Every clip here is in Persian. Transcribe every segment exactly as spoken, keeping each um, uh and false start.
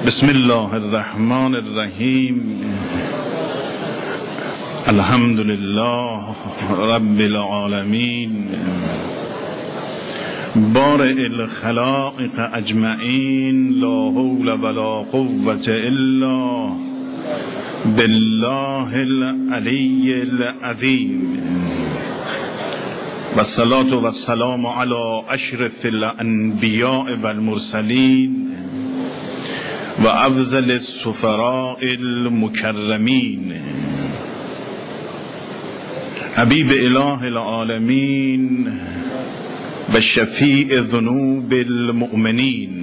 بسم الله الرحمن الرحیم. الحمد لله رب العالمین، بارئ الخلائق اجمعین، لا حول ولا قوة الا بالله العلی العظیم. والصلاة والسلام علی اشرف الانبیاء والمرسلین و افضل السفراء المکرمین، حبیب اله العالمین و شفیع ذنوب المؤمنین،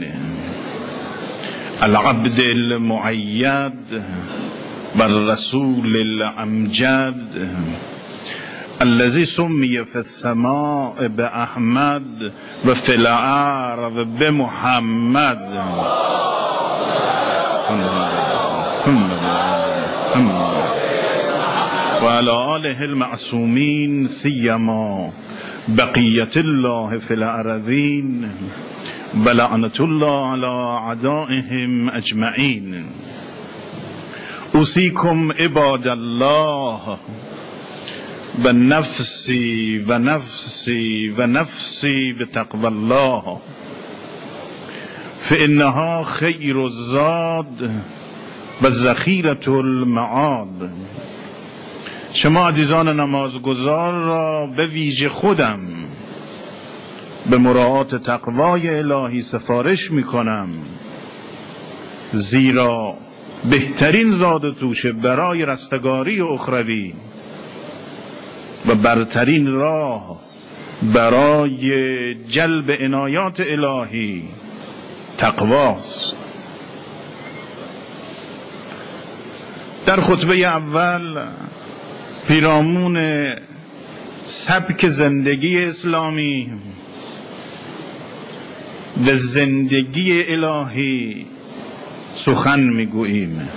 العبد المؤید و الرسول الامجد، الذي سمي في السماء بأحمد و في الارض بمحمد و علی آله المعصومین، سیما بقیت الله فی الارضین و لعنت الله علی اعدائهم اجمعین. اوصیکم عباد الله و نفسی و نفسی و نفسی بتقوی الله، فانها خیر الزاد و ذخیرة المعاد. شما عزیزان نمازگزار را به ویژه خودم به مراعات تقوای الهی سفارش می کنم، زیرا بهترین زاد و توشه برای رستگاری اخروی و برترین راه برای جلب عنایات الهی تقواست. در خطبه اول پیرامون سبک زندگی اسلامی و زندگی الهی سخن میگوییم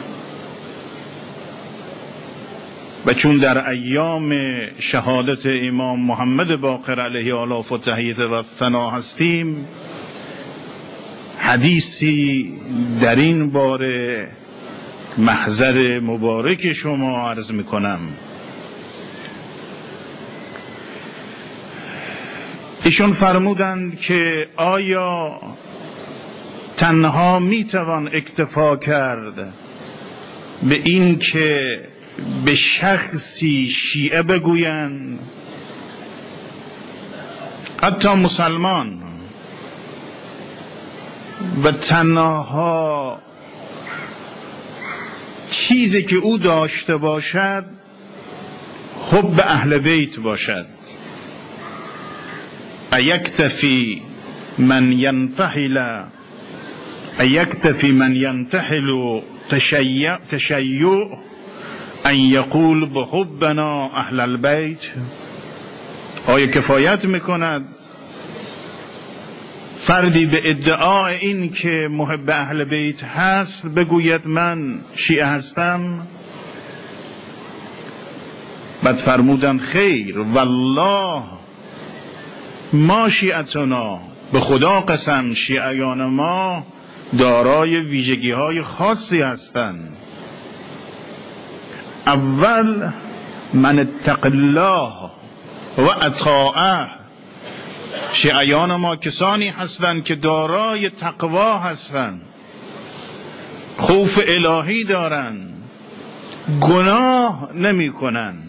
و چون در ایام شهادت امام محمد باقر علیه آلاف و تحییت و ثنا هستیم، حدیثی در این باره محضر مبارک شما عرض میکنم. ایشون فرمودند که آیا تنها میتوان اکتفا کرد به این که به شخصی شیعه بگویند، حتی مسلمان، و تنها چیزی که او داشته باشد حب اهل بیت باشد؟ ایکتفی من ینتحل ایکتفی من ینتحل تشیع تشیع ان یقول بحبنا اهل البیت؟ آیا کفایت میکند فردی به ادعای این که محب اهل بیت هست بگوید من شیعه هستم؟ بعد فرمودن خیر، والله ما شیعتنا، به خدا قسم شیعیان ما دارای ویژگی های خاصی هستند. اول من اتق الله و اطاعه، شیعیان ما کسانی هستند که دارای تقوا هستند، خوف الهی دارند، گناه نمی کنند.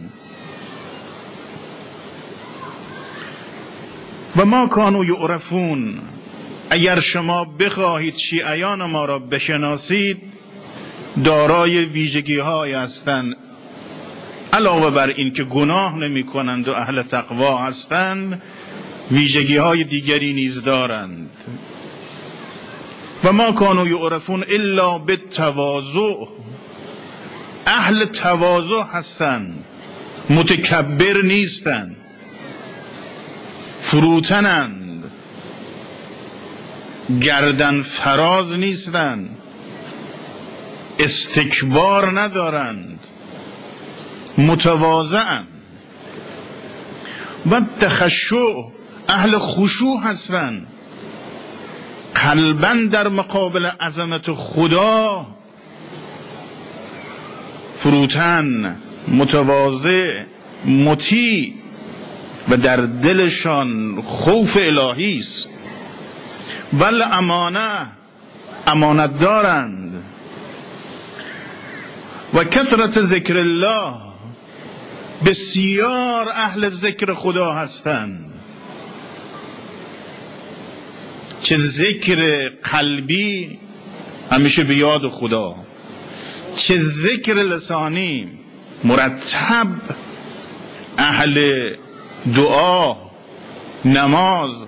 و ما کانوا یعرفون، اگر شما بخواهید شیعیان ما را بشناسید دارای ویژگی های هستند، علاوه بر این که گناه نمی کنند و اهل تقوا هستند، ویژگی های دیگری نیز دارند. و ما کانوا یعرفون الا بالتواضع، اهل تواضع هستند، متکبر نیستند، فروتنند، گردن فراز نیستند، استکبار ندارند، متواضعند. و تخشع، اهل خشوع هستند، قلباً در مقابل عظمت خدا فروتن، متواضع، مطیع و در دلشان خوف الهی است. ول امانه، امانت دارند. و کثرت ذکر الله، بسیار اهل ذکر خدا هستند. چه ذکر قلبی همیشه به یاد خدا، چه ذکر لسانی مرتب اهل دعا، نماز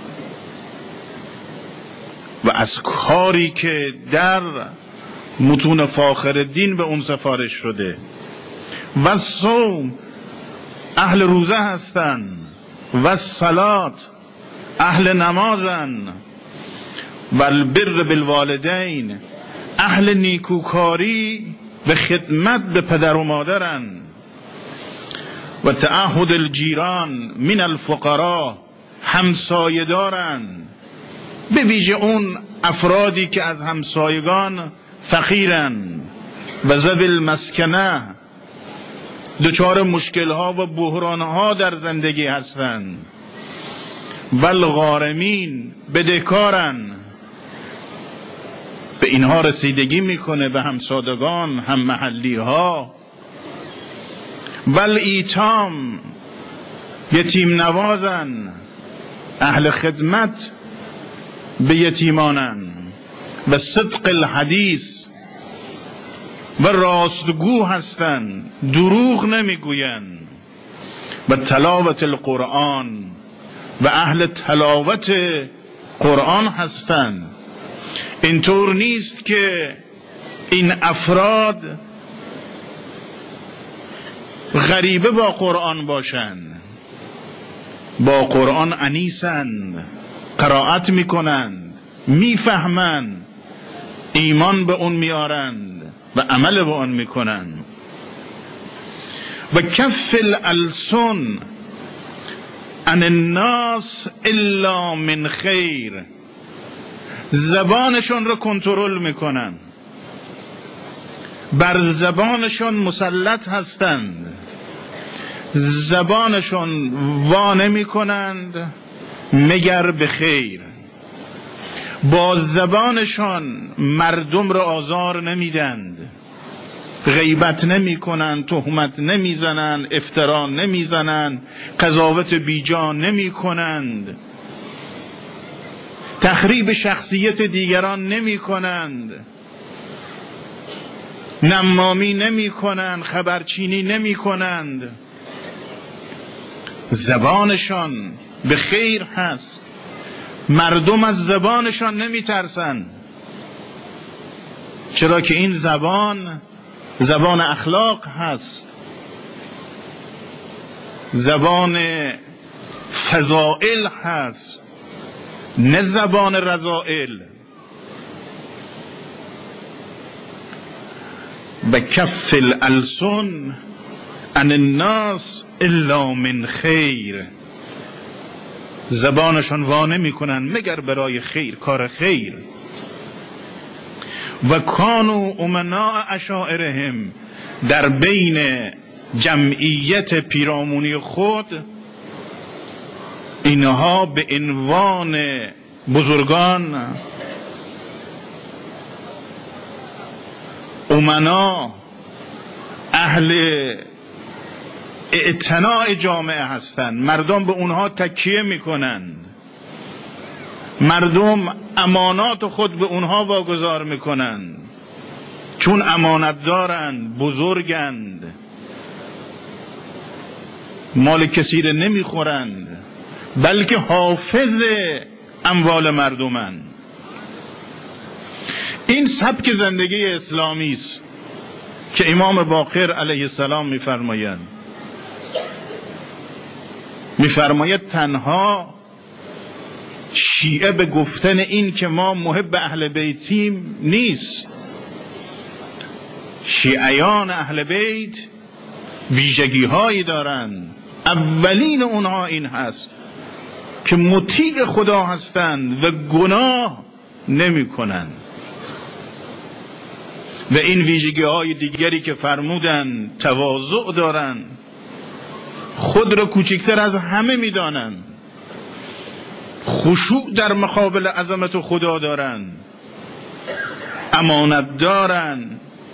و از کاری که در متون فاخرالدین به اون سفارش شده. و صوم، اهل روزه هستند. و صلات، اهل نمازن. و البر بالوالدین، اهل نیکوکاری به خدمت به پدر و مادرن. و تعهد الجیران من الفقراء، همسایه دارن، به ویژه اون افرادی که از همسایگان فقیرن. و ذوی المسکنه، دچار مشکلها و بحرانها در زندگی هستند. و الغارمین، بدهکارن، به اینها رسیدگی میکنه، به همسادگان، هم محلی ها. و الایتام، یتیم نوازن، اهل خدمت به یتیمانن. و صدق الحدیث، و راستگو هستن، دروغ نمیگوین. و تلاوت القرآن، و اهل تلاوت قرآن هستن. اینطور نیست که این افراد غریبه با قرآن باشند، با قرآن انیسند، قرائت میکنند، میفهمند، ایمان به اون میارند و عمل به اون میکنند. و کف الالسن عن الناس الا من خیر، زبانشون رو کنترل میکنن، بر زبانشون مسلط هستند، زبانشون وا نمیکنند مگر به خیر. با زبانشان مردم را آزار نمیدند، غیبت نمی کنند، تهمت نمی زنند، افترا نمی زنند، قضاوت بیجا نمی کنند، تخریب شخصیت دیگران نمی کنند، نمامی نمی کنند، خبرچینی نمی کنند. زبانشان به خیر هست، مردم از زبانشان نمی ترسند، چرا که این زبان زبان اخلاق هست، زبان فضائل هست، نه زبان رذائل. و کف الالسن عن الناس الا من خیر، زبانشان وا نمی کنند مگر برای خیر، کار خیر. و کانوا امناء عشائرهم، در بین جمعیت پیرامونی خود اینها به عنوان بزرگان، امنا، اهل اعتناء جامعه هستند. مردم به اونها تکیه میکنند، مردم امانات خود به اونها واگذار میکنند، چون امانت دارند، بزرگند، مال کسی را نمیخورند، بلکه حافظ اموال مردمند. این سبک زندگی اسلامی است که امام باقر علیه السلام میفرمایند. میفرماید تنها شیعه به گفتن این که ما محب اهل بیتیم نیست، شیعیان اهل بیت ویژگی هایی دارند. اولین اونها این هست که مطیع خدا هستند و گناه نمی کنند. و این ویژگی های دیگری که فرمودن تواضع دارن، خود را کوچکتر از همه می دانن، خشوع در مقابل عظمت خدا دارن، امانت دارن،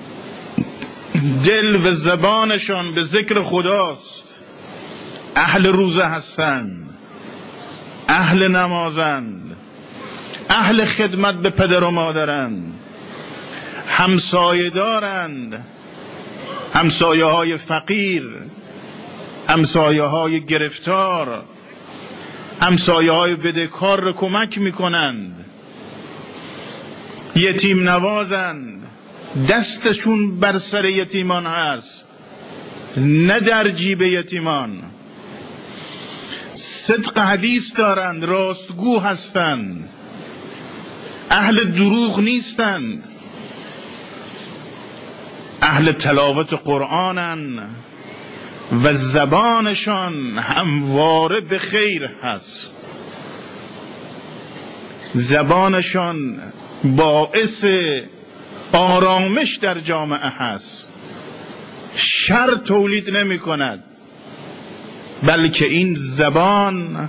دل و زبانشان به ذکر خداست، اهل روزه هستند، اهل نمازند، اهل خدمت به پدر و مادرند، همسایه دارند، همسایه های فقیر، همسایه های گرفتار، همسایه های بدهکار را کمک میکنند، یتیم نوازند، دستشون بر سر یتیمان هست نه در جیب یتیمان، صدق حدیث دارند، راستگو هستند، اهل دروغ نیستند، اهل تلاوت قرآنن و زبانشان همواره به خیر هست، زبانشان باعث آرامش در جامعه هست، شر تولید نمی کند، بلکه این زبان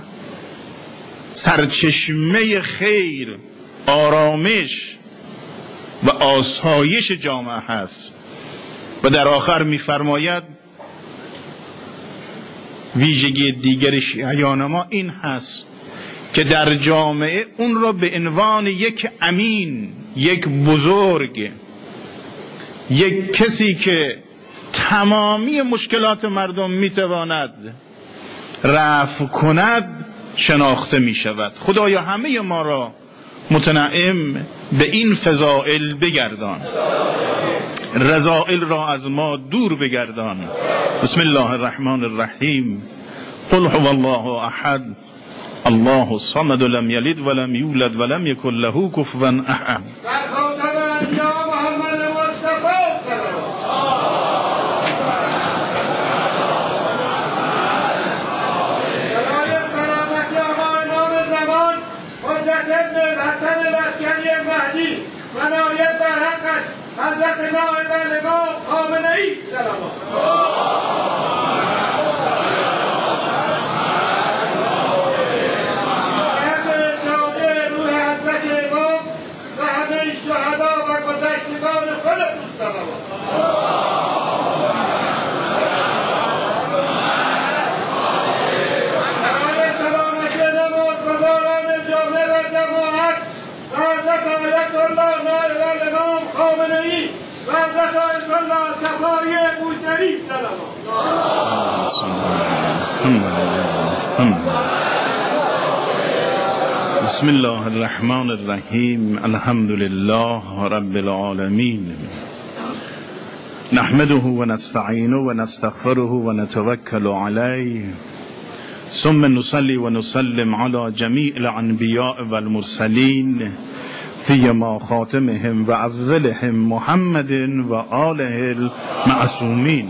سرچشمه خیر، آرامش و آسایش جامعه هست. و در آخر می‌فرماید ویژگی دیگر شیعیان ما این هست که در جامعه اون را به عنوان یک امین، یک بزرگ، یک کسی که تمامی مشکلات مردم میتواند رفع کند شناخته می شود. خدایا همه ما را متنعم به این فضائل بگردان، رذائل را از ما دور بگردان. بسم الله الرحمن الرحیم. قل هو الله احد الله الصمد لم یلد ولم یولد ولم یکن له کفوا احد. ولایت در حقش حضرت نائب الامام خامنه‌ای سلام روح حضرت امام و همه شهدا و گذشتگان خودتون سلام. برای سلامتی نمازگزاران جامع و جماعت و حضرت آیت الله نائب الامام خامنه‌ای و حضرت آیت الله صفاری بوسری سلام. بسم الله الرحمن الرحیم. الحمد لله رب العالمین. نحمده و نستعینه و نستغفره و نتوکل علیه، ثم نصلي ونسلم على جميع الانبیاء والمرسلین فيما خاتمهم و افضلهم محمد و آله المعصومین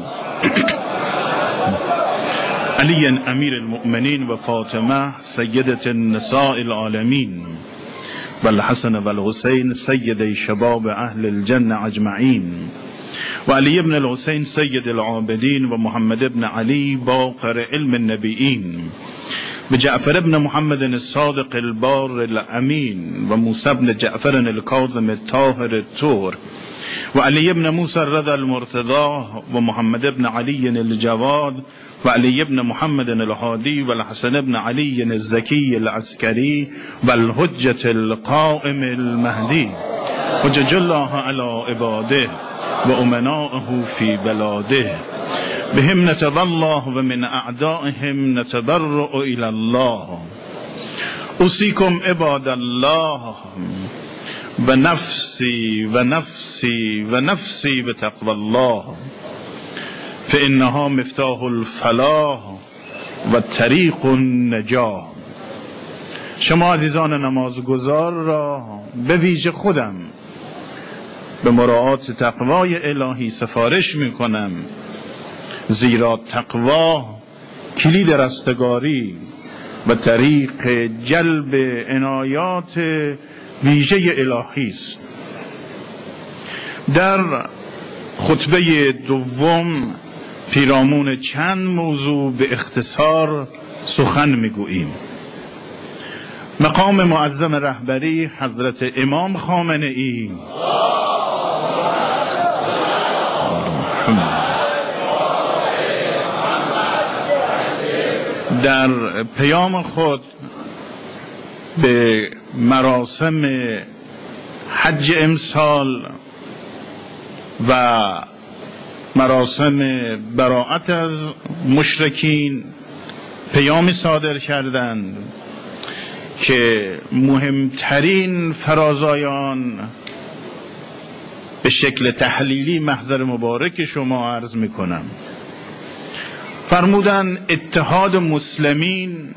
علی امیر المؤمنین و فاطمه سیدة النساء العالمین و الحسن و الحسین سید شباب اهل الجنة اجمعین و علی ابن الحسین سید العابدین و محمد ابن علی باقر علم النبیین و جعفر ابن محمد الصادق البار الامین و موسی ابن جعفر الکاظم الطاهر الطهر و علی ابن موسی الرضا المرتضی و محمد ابن علی الجواد و علی ابن محمد الهادی و الحسن ابن علی الزکی العسکری و الحجة القائم المهدی حجج الله علی عباده و امنائه فی بلاده بهم نتولى و من اعدائهم نتبرأ الى الله. اوصیکم عباد الله و نفسی و نفسی و نفسی بتقوى الله فانها مفتاح الفلاح و طریق النجاح. شما عزیزان نمازگزار را به ویژه خودم به مراعات تقوای الهی سفارش می کنم، زیرا تقوا کلید رستگاری و طریق جلب عنایات ویژه الهی است. در خطبه دوم پیرامون چند موضوع به اختصار سخن میگوییم. مقام معظم رهبری حضرت امام خامنه ای در پیام خود به مراسم حج امسال و مراسم براءت از مشرکین پیامی صادر کردند که مهمترین فرازایان به شکل تحلیلی محضر مبارک شما عرض میکنم. فرمودن اتحاد مسلمین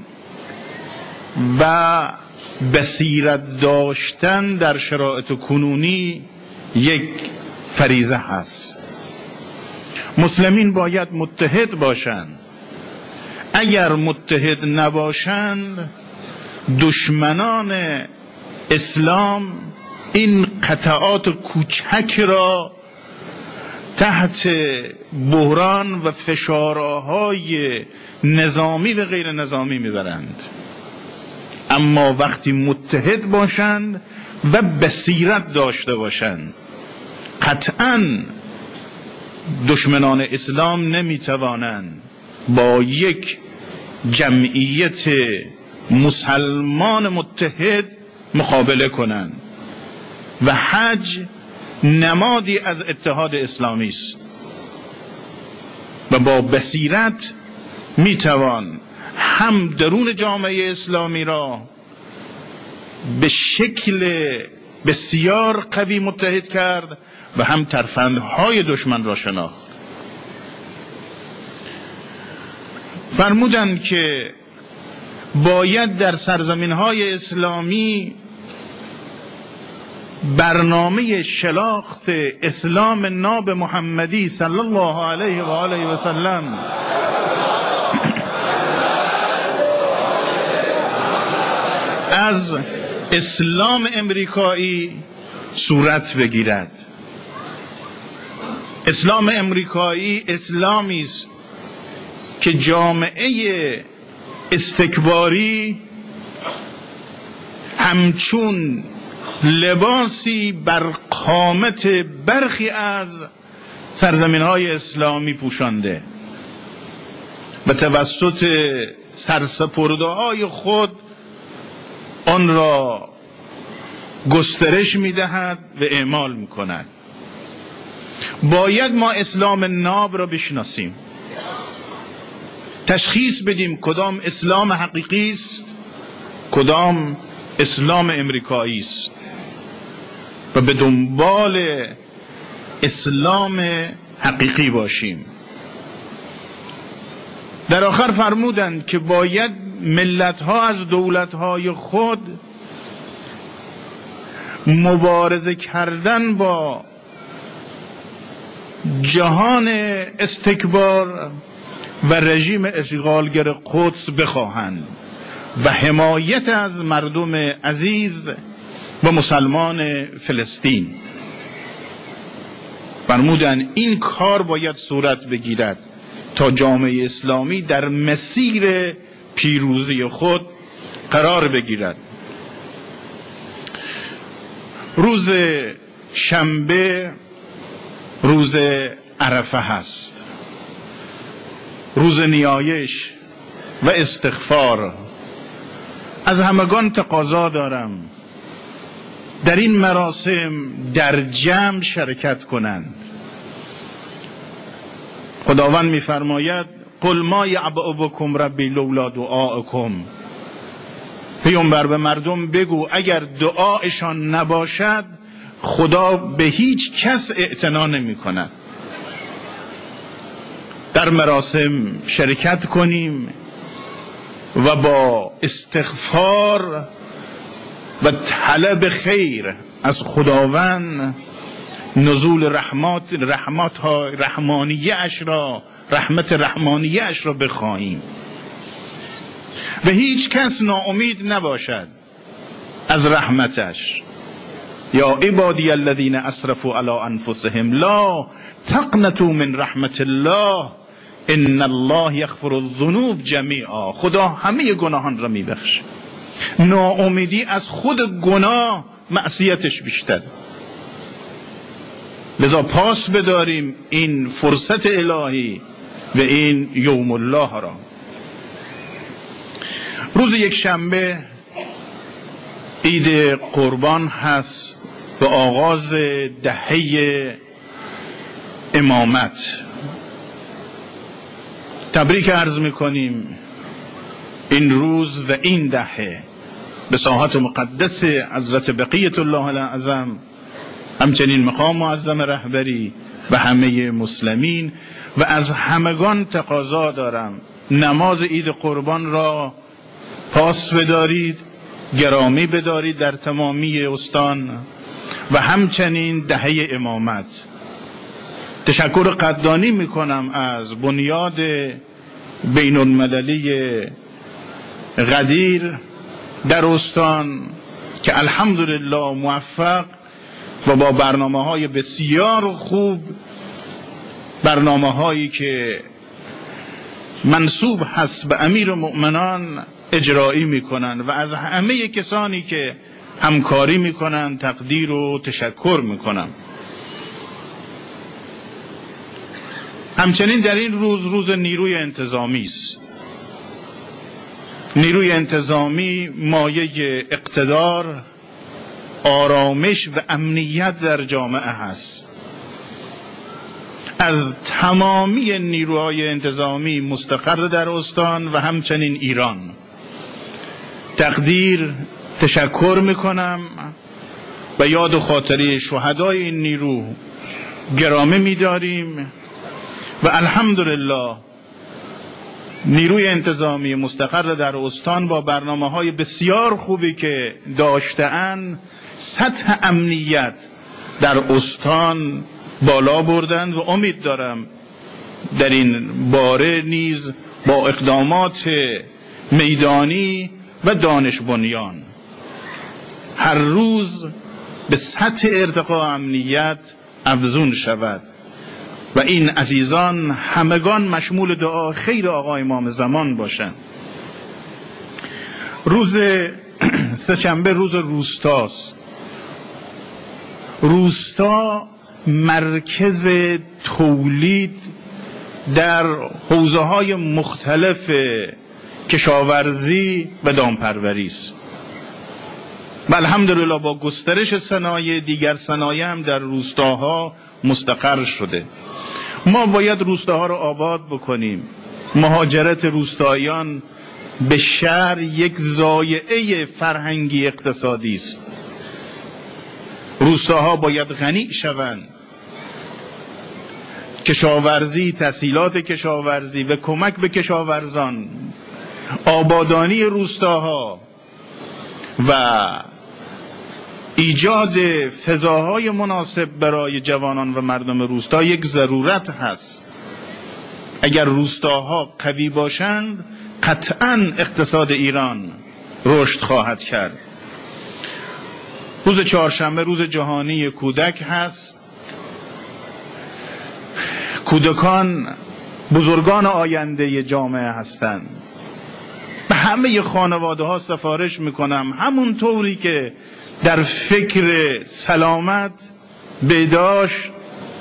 و بصیرت داشتن در شرایط کنونی یک فریضه هست. مسلمین باید متحد باشند. اگر متحد نباشند دشمنان اسلام این قطعات کوچک را تحت بحران و فشارهای نظامی و غیر نظامی میبرند. اما وقتی متحد باشند و بصیرت داشته باشند قطعاً دشمنان اسلام نمیتوانند با یک جمعیت مسلمان متحد مقابله کنند و حج نمادی از اتحاد اسلامی است و با بصیرت میتوان هم درون جامعه اسلامی را به شکل بسیار قوی متحد کرد و هم ترفندهای دشمن را شناخت. فرمودند که باید در سرزمین‌های اسلامی برنامه شناخت اسلام ناب محمدی صلی الله علیه و آله و سلم از اسلام امریکایی صورت بگیرد. اسلام امریکایی اسلامی است که جامعه استکباری همچون لباسی بر قامت برخی از سرزمین‌های اسلامی پوشانده و توسط سرسپرده‌های خود آن را گسترش می‌دهد و اعمال می‌کند. باید ما اسلام ناب را بشناسیم، تشخیص بدیم کدام اسلام حقیقی است، کدام اسلام امریکایی است و به دنبال اسلام حقیقی باشیم. در آخر فرمودند که باید ملت‌ها از دولت‌های خود مبارزه کردن با جهان استکبار و رژیم اشغالگر قدس بخواهند و حمایت از مردم عزیز و مسلمان فلسطین. فرمودند این کار باید صورت بگیرد تا جامعه اسلامی در مسیر پیروزی خود قرار بگیرد. روز شنبه روز عرفه هست، روز نیایش و استغفار. از همگان تقاضا دارم در این مراسم در جمع شرکت کنند. خداوند می‌فرماید قل ما یعبأ بکم ربی لولا دعاءکم. پیامبر به مردم بگو اگر دعایشان نباشد خدا به هیچ کس اعتنا نمی کند. در مراسم شرکت کنیم و با استغفار و طلب خیر از خداوند نزول رحمت رحمت ها رحمانیه اش را رحمت رحمانیه اش را بخواهیم و هیچ کس ناامید نباشد از رحمتش. یا عبادی الذین اسرفوا علی انفسهم لا تقنطوا من رحمت الله ان الله یغفر الذنوب جمیعا. خدا همه گناهان را میبخشه. ناامیدی از خود گناه معصیتش بیشتر. لذا پاس بداریم این فرصت الهی و این یوم الله را. روز یک شنبه عید قربان هست و آغاز دهه امامت. تبریک عرض میکنیم این روز و این دهه به ساحت مقدس حضرت بقیت الله الاعظم، همچنین مقام معظم رهبری و همه مسلمین. و از همگان تقاضا دارم نماز عید قربان را پاس بدارید، گرامی بدارید در تمامی استان و همچنین دهه امامت. تشکر قدردانی میکنم از بنیاد بین المللی غدیر در استان که الحمدلله موفق و با برنامه های بسیار خوب، برنامه هایی که منسوب هست به امیر المؤمنان اجرایی میکنن و از همه کسانی که همکاری میکنن تقدیر و تشکر میکنم. همچنین در این روز روز نیروی انتظامی است. نیروی انتظامی مایه اقتدار، آرامش و امنیت در جامعه هست. از تمامی نیروهای انتظامی مستقر در استان و همچنین ایران تقدیر تشکر میکنم و یاد و خاطره شهدای این نیرو گرامی می‌داریم و الحمدلله نیروی انتظامی مستقر در استان با برنامه‌های بسیار خوبی که داشته‌اند سطح امنیت در استان بالا بردند و امید دارم در این باره نیز با اقدامات میدانی و دانش بنیان هر روز به سطح ارتقاء امنیت افزون شود و این عزیزان همگان مشمول دعا خیر آقا امام زمان باشند. روز سه‌شنبه روز روستاست. روستا مرکز تولید در حوزه‌های مختلف کشاورزی و دامپروری است. و الحمدلله با گسترش صنایع دیگر صنایع هم در روستاها مستقر شده. ما باید روستاها رو آباد بکنیم. مهاجرت روستاییان به شهر یک ضایعه فرهنگی اقتصادی است. روستاها باید غنی شوند. کشاورزی، تسهیلات کشاورزی و کمک به کشاورزان، آبادانی روستاها و ایجاد فضاهای مناسب برای جوانان و مردم روستا یک ضرورت هست. اگر روستاها قوی باشند قطعاً اقتصاد ایران رشد خواهد کرد. روز چهارشنبه روز جهانی کودک هست. کودکان بزرگان آینده جامعه هستند. به همه خانواده ها سفارش میکنم همون طوری که در فکر سلامت، بهداشت،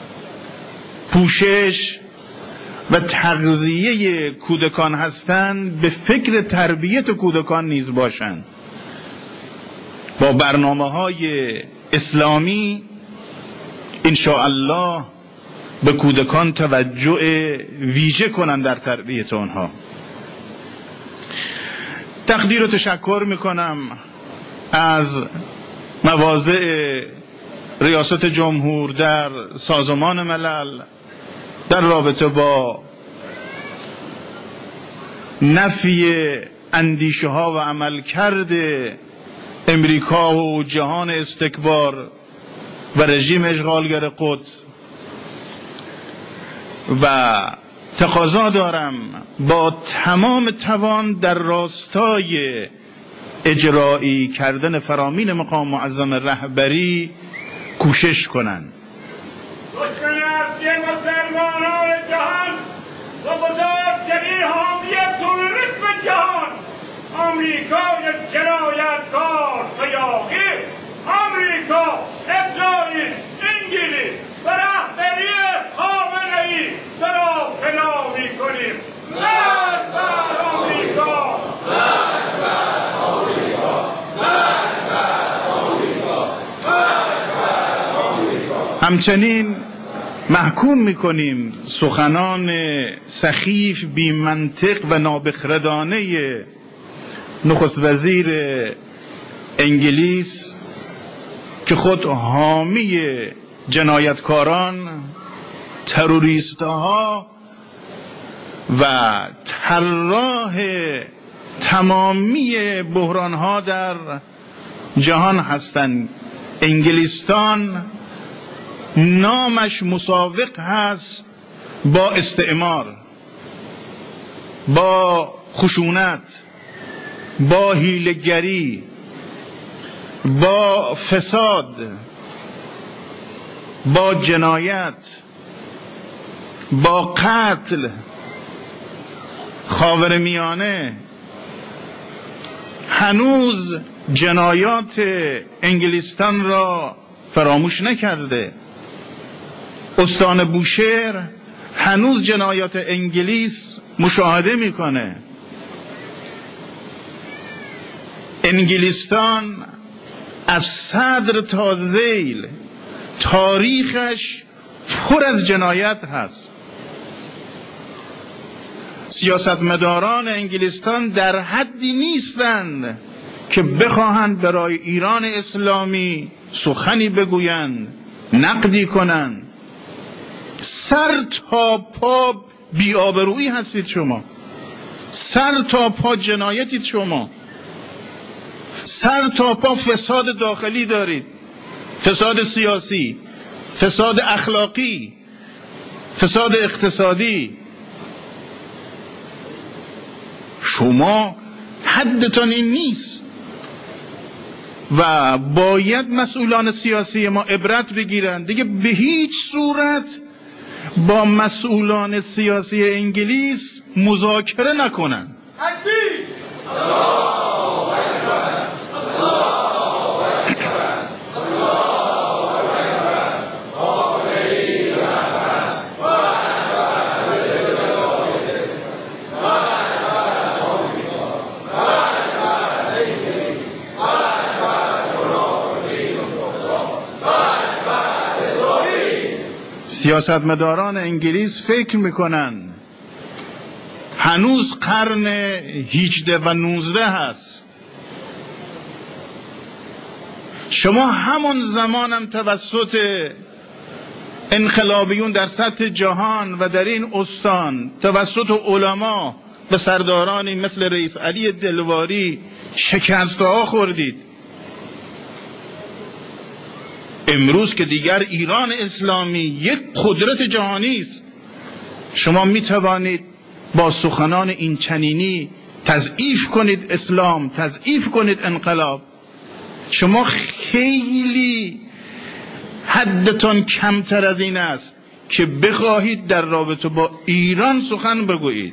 پوشش و تغذیه کودکان هستند به فکر تربیت کودکان نیز باشند. با برنامه های اسلامی انشاءالله به کودکان توجه ویژه کنند در تربیت آنها. تقدیر و تشکر میکنم از مواضع ریاست جمهور در سازمان ملل در رابطه با نفی اندیشه ها و عملکرد امریکا و جهان استکبار و رژیم اشغالگر قدس و تقاضا دارم با تمام توان در راستای اجرایی کردن فرامین مقام معظم رهبری کوشش کنند. دشمن اصلی مسلمانان جهان و بزرگترین حامی تروریسم جهان آمریکای جنایتکار سیاسی، آمریکا، اسرائیل، انگلیس و رهبری خامنه‌ای را فنا می‌کنیم. مرگ بر آمریکا! مرگ بر آمریکا! مرگ بر آمریکا! مرگ بر آمریکا! همچنین محکوم می‌کنیم سخنان سخیف، بی منطق و نابخردانه نخست وزیر انگلیس که خود حامی جنایتکاران، تروریست‌ها و طراح تمامی بحران‌ها در جهان هستند. انگلستان نامش مساوق هست با استعمار، با خشونت، با حیله‌گری، با فساد، با جنایت، با قتل. خاورمیانه هنوز جنایات انگلستان را فراموش نکرده. استان بوشهر هنوز جنایات انگلیس مشاهده میکنه. انگلستان از صدر تا ذیل تاریخش پر از جنایت هست. سیاستمداران انگلستان در حدی نیستند که بخواهند برای ایران اسلامی سخنی بگویند، نقدی کنند. سر تا پا بی‌آبرویی هستید شما، سر تا پا جنایتید شما، سر تا پا فساد داخلی دارید، فساد سیاسی، فساد اخلاقی، فساد اقتصادی. شما حدتان این نیست و باید مسئولان سیاسی ما عبرت بگیرند. دیگه به هیچ صورت با مسئولان سیاسی انگلیس مذاکره نکنند. سیاستمداران انگلیس فکر میکنن هنوز قرن هجده و نوزده هست. شما همون زمانم توسط انقلابیون در سطح جهان و در این استان توسط علما و سردارانی مثل رئیس علی دلواری شکست‌ها خوردید. امروز که دیگر ایران اسلامی یک قدرت جهانی است، شما می توانید با سخنان این چنینی تضعیف کنید اسلام، تضعیف کنید انقلاب. شما خیلی حدتان کمتر از این است که بخواهید در رابطه با ایران سخن بگویید.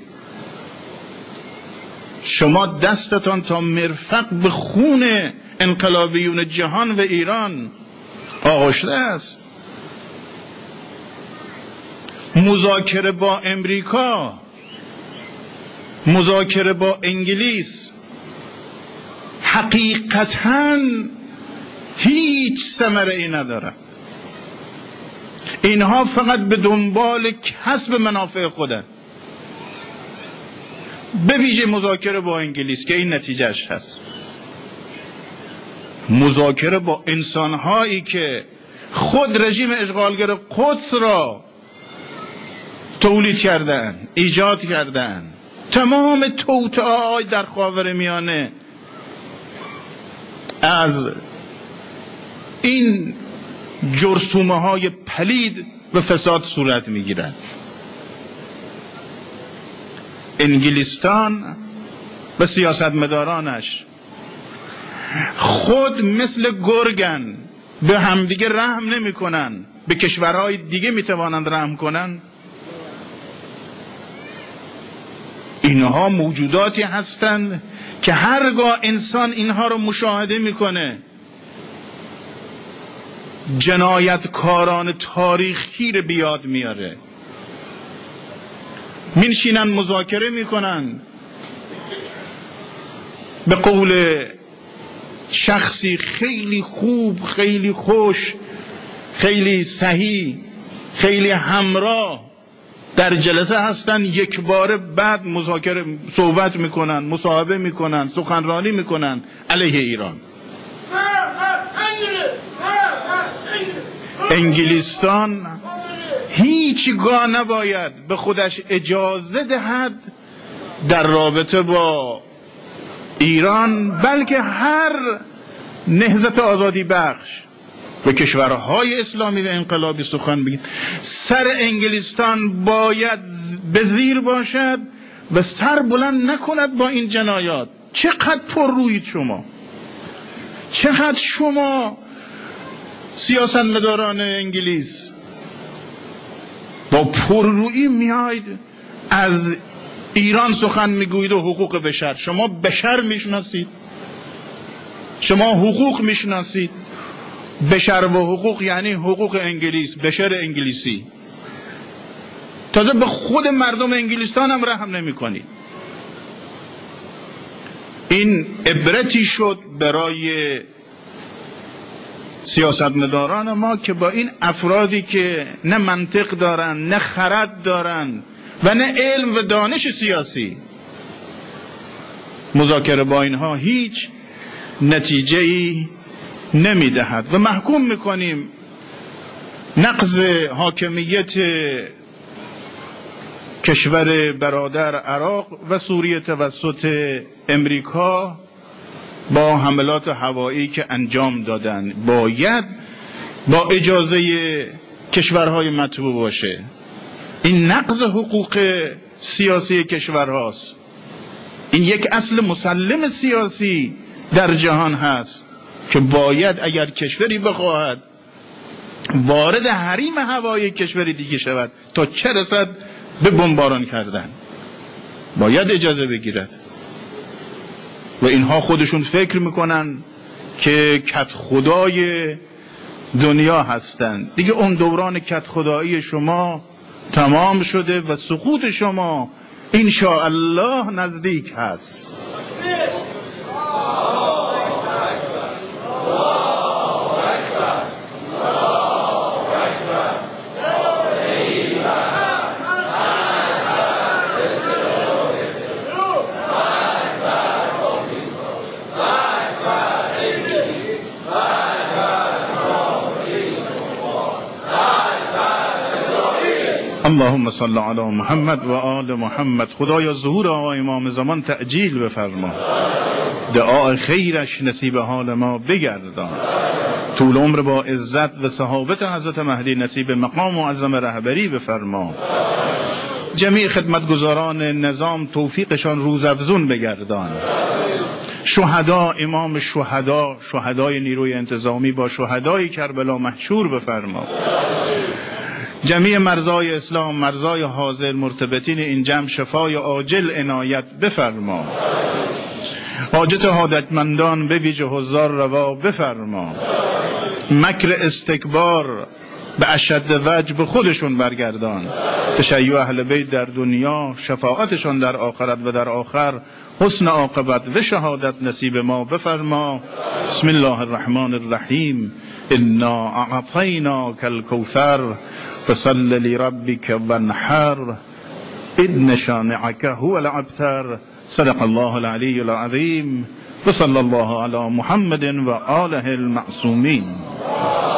شما دستتان تا مرفق به خون انقلابیون جهان و ایران آغشته است. مذاکره با امریکا، مذاکره با انگلیس حقیقتاً هیچ ثمره ای نداره. اینها فقط به دنبال کسب منافع خودن. به ویژه مذاکره با انگلیس که این نتیجهش هست. مذاکره با انسانهایی که خود رژیم اشغالگر قدس را تولید کردن، ایجاد کردن. تمام توطئه‌های در خاورمیانه از این جرثومه های پلید و فساد صورت میگیرند. انگلستان و سیاستمدارانش خود مثل گرگن، به همدیگه رحم نمی کنن، به کشورهای دیگه می توانند رحم کنن. اینها موجوداتی هستند که هرگاه انسان اینها رو مشاهده میکنه جنایتکاران تاریخی رو بیاد میاره. میشینن مذاکره میکنن، به قول شخصی خیلی خوب، خیلی خوش، خیلی صحیح، خیلی همراه در جلسه هستن، یک بار بعد مذاکره صحبت میکنن، مصاحبه میکنن، سخنرانی میکنن علیه ایران. انگلستان هیچگاه نباید به خودش اجازه دهد در رابطه با ایران، بلکه هر نهضت آزادی بخش به کشورهای اسلامی و انقلابی سخن بگید، سر انگلستان باید به زیر باشد و سر بلند نکند با این جنایات. چقدر پر روید شما، چقدر شما سیاستمداران انگلیس با پررویی میاید از ایران سخن میگویید و حقوق بشر. شما بشر میشناسید؟ شما حقوق میشناسید؟ بشر و حقوق یعنی حقوق انگلیس، بشر انگلیسی. تازه به خود مردم انگلستان هم رحم نمی کنید. این عبرتی شد برای سیاستمداران ما که با این افرادی که نه منطق دارن، نه خرد دارن و نه علم و دانش سیاسی، مذاکره با اینها هیچ نتیجه ای نمی دهد و محکوم میکنیم نقض حاکمیت کشور برادر عراق و سوریه توسط امریکا با حملات هوایی که انجام دادن باید با اجازه کشورهای مطبوع باشه. این نقض حقوق سیاسی کشورهاست. این یک اصل مسلم سیاسی در جهان هست که باید اگر کشوری بخواهد وارد حریم هوایی کشوری دیگه شود تا چه رسد به بمباران کردن، باید اجازه بگیرد. و اینها خودشون فکر میکنن که کت خدای دنیا هستند. دیگه اون دوران کت خدایی شما تمام شده و سقوط شما انشاءالله نزدیک هست. اللهم صل علی محمد و آل محمد. خدایا ظهور آقا امام زمان تعجیل بفرما، دعای خیرش نصیب حال ما بگردان، طول عمر با عزت و صحابت حضرت مهدی نصیب مقام معظم رهبری بفرما، جمیع خدمتگزاران نظام توفیقشان روزافزون بگردان، شهدا امام شهدا، شهدای نیروی انتظامی با شهدای کربلا محشور بفرما، جمیع مرزای اسلام، مرزای حاضر مرتبطین این جمع شفای عاجل عنایت بفرما، حاجت حاجتمندان به ویژه حضار روا بفرما، مکر استکبار به اشد وجه به خودشون برگردان، تشیع اهل بیت در دنیا، شفاعتشان در آخرت و در آخر حسن عاقبت و شهادت نصیب ما بفرما. بسم الله الرحمن الرحیم. انا اعطیناک الکوثر فصل لربک وانحر ان شانعک هو الابتر. صدق الله العلی العظیم و صلی الله علی محمد و آله المعصومین.